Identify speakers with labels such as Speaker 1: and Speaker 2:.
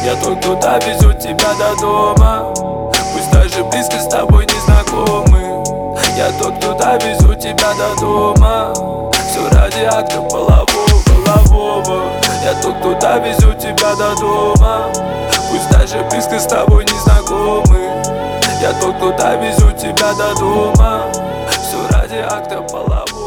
Speaker 1: Я тот, кто довезет тебя до дома, пусть даже близко с тобой не знакомы. Я тот, кто довезет тебя до дома, все ради акта полового. Я тот, кто довезет тебя до дома, пусть даже близко с тобой не знакомы. Я тот, кто довезет тебя до дома, все ради акта полового.